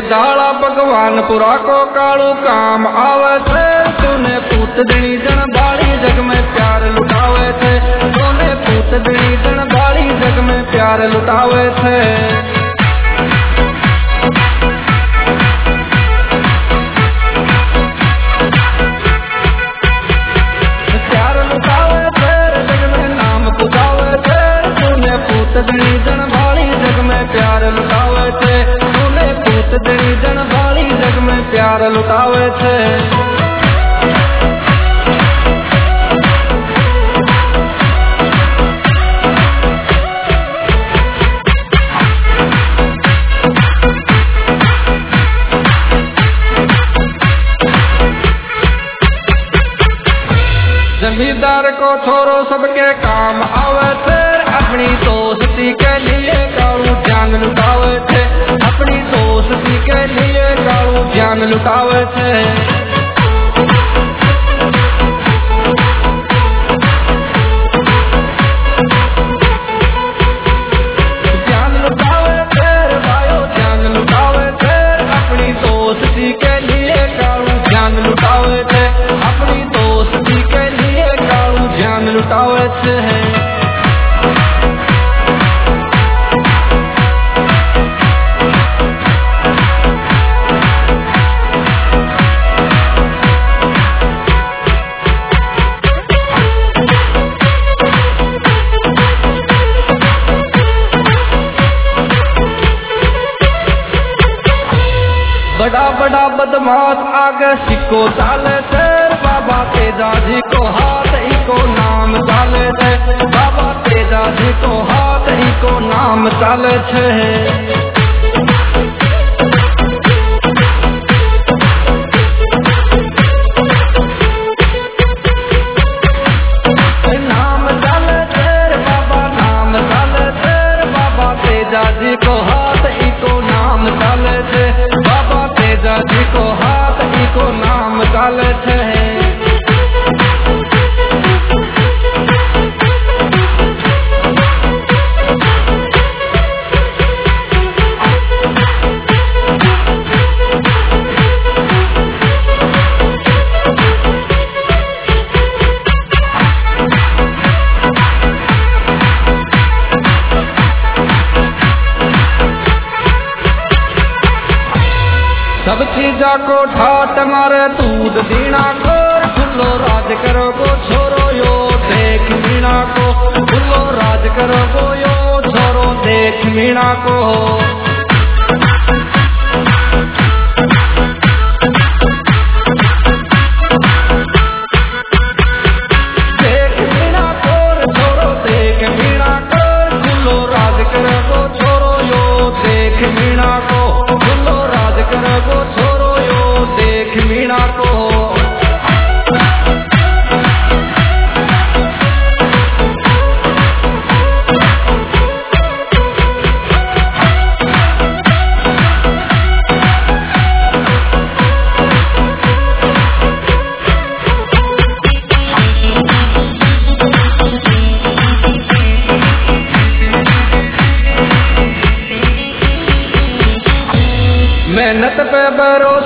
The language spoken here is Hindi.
दाला भगवान पुरा को कालू काम आवे थे। तूने पूत दणी जन बाड़ी जग में प्यार लुटावे थे। तूने पूत दणी जन बाड़ी जग में प्यार लुटावे थे। प्यार लुटावे थे जग में नाम पुजावे थे। तूने पूत दणी जन बाड़ी जग में प्यार लुटावे थे। तूने पूत दणी जन बाड़ी जग में प्यार लुटावे थे। जमींदार को छोरो सबके काम आवे थे। अपनी दोस्ती के लिए कालू जान लुटावे थे। अपनी दोस्ती के लिए कालू जान लुटावे थे। जान लुटावे थे भाइयों जान लुटावे थे। अपनी दोस्ती के लिए कालू जान लुटावे थे। अपनी दोस्ती के लिए कालू जान लुटावे थे। बड़ा बड़ा बदमाश आगे सिक्को डाले थे। बाबा तेजा जी को हाथ इको नाम डाले थे। बाबा तेजा जी को हाथ इको नाम डाले थे। नाम डाले थे बाबा नाम डाले थे। बाबा तेजा जी को हाथ इको नाम डाले थे। बाबा तेजा जी को हाथ इको नाम डाले थे। सब चीजा को ठाट मारे दूध दीना को। खुलो राज करो को छोरो यो देख मीणा को। खुलो राज करो को यो छोरो देख मीणा को। देख मीणा को छोरो देख मीणा को। खुलो राज करो को छोरो यो देख मीणा को। खुलो राज करो को छोरो यो देख मीणा को। मेहनत पे भरोसा